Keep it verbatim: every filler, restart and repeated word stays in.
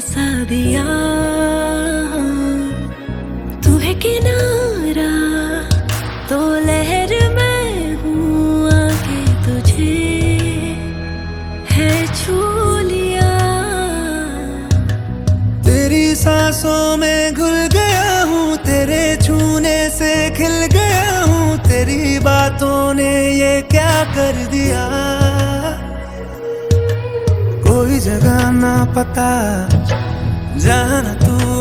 बसा दिया। तू है किनारा तो लहर मैं हूँ, आके तुझे है छू लिया। तेरी सांसों में घुल गया हूँ, तेरे छूने से खिल गया हूँ। तेरी बातों ने ये क्या कर दिया। कोई जगह ना पता, जाना तू